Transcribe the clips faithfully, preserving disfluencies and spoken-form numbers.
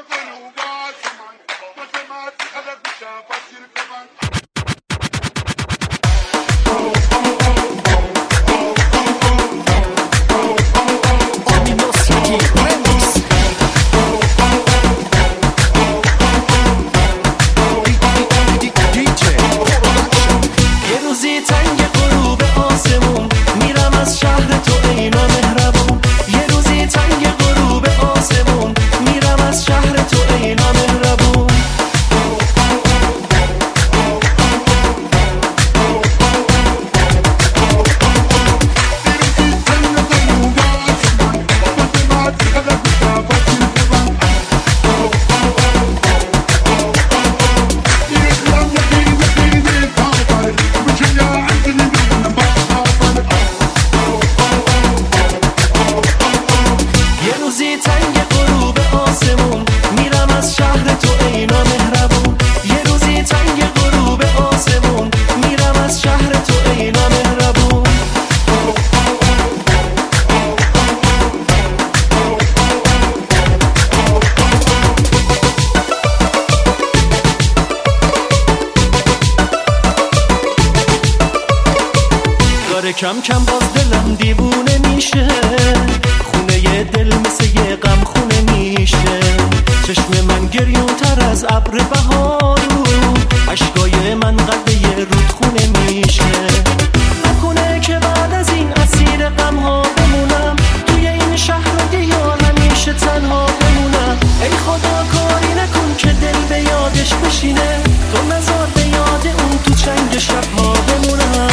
کم کم باز دلم دیوونه میشه، خونه ی دل مثل یه غم خونه میشه. چشم من گریون‌تر از ابر بهارو، اشکای من قد یه رودخونه میشه. نکنه که بعد از این اسیر غم ها بمونم، توی این شهر دیار همیشه تنها بمونم. ای خدا کاری نکن که دل به یادش بشینه، تو نذار به یاد اون تو چنگ شب‌ها بمونم.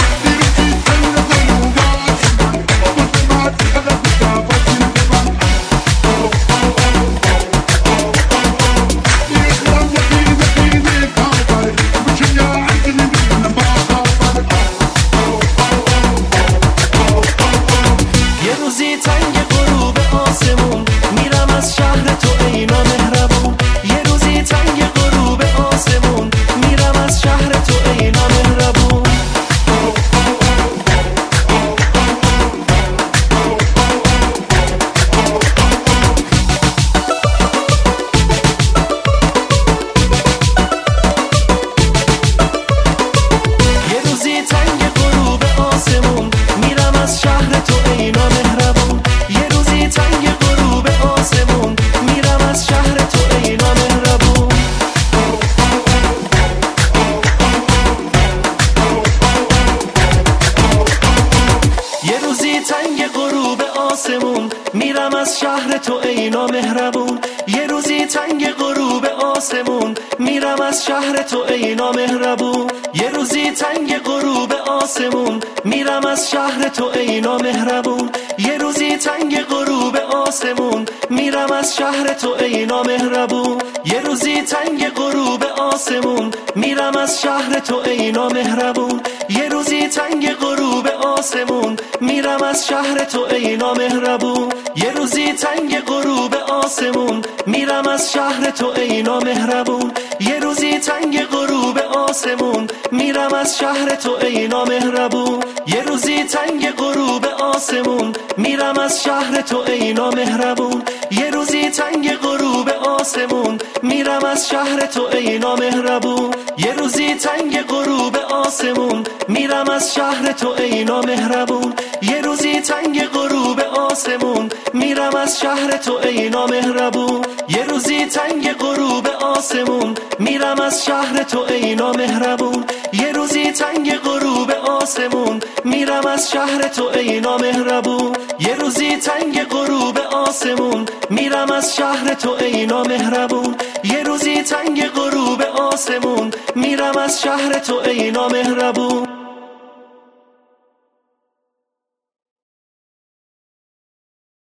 میرم از شهر تو ای نامهربون، یه روزی تنگ غروب آسمون. میرم از شهر تو ای نامهربون، یه روزی تنگ غروب آسمون. میرم از شهر تو ای نامهربون، یه روزی تنگ غروب آسمون. میرم از شهر تو ای نامهربون، یه روزی تنگ غروب آسمون. میرم از شهر تو ای نامهربون، یه روزی تنگ غروب آسمون. میرم از شهر تو ای نامهربون، یه روزی تنگ غروب آسمون. میرم از شهر تو ای نامهربون، یه روزی تنگ غروب آسمون. میرم از شهر تو ای نامهربون، یه روزی تنگ غروب آسمون. میرم از شهر تو ای نامهربون، یه روزی تنگ غروب آسمون. میرم از شهر تو ای نامهربون، یه روزی تنگ غروب آسمون. میرم از شهر تو ای نامهربون، یه روزی تنگ غروب آسمون. میرم از شهر تو ای نامهربون، یه روزی تنگ غروب آسمون. میرم از شهر تو ای نامهربون، یه روزی تنگ غروب آسمون. میرم از شهر تو ای نامهربون، یه روزی تنگ غروب آسمون. میرم از شهر تو ای نامهربون، یه روزی تنگ غروب آسمون. میرم از شهر تو ای نامهربون.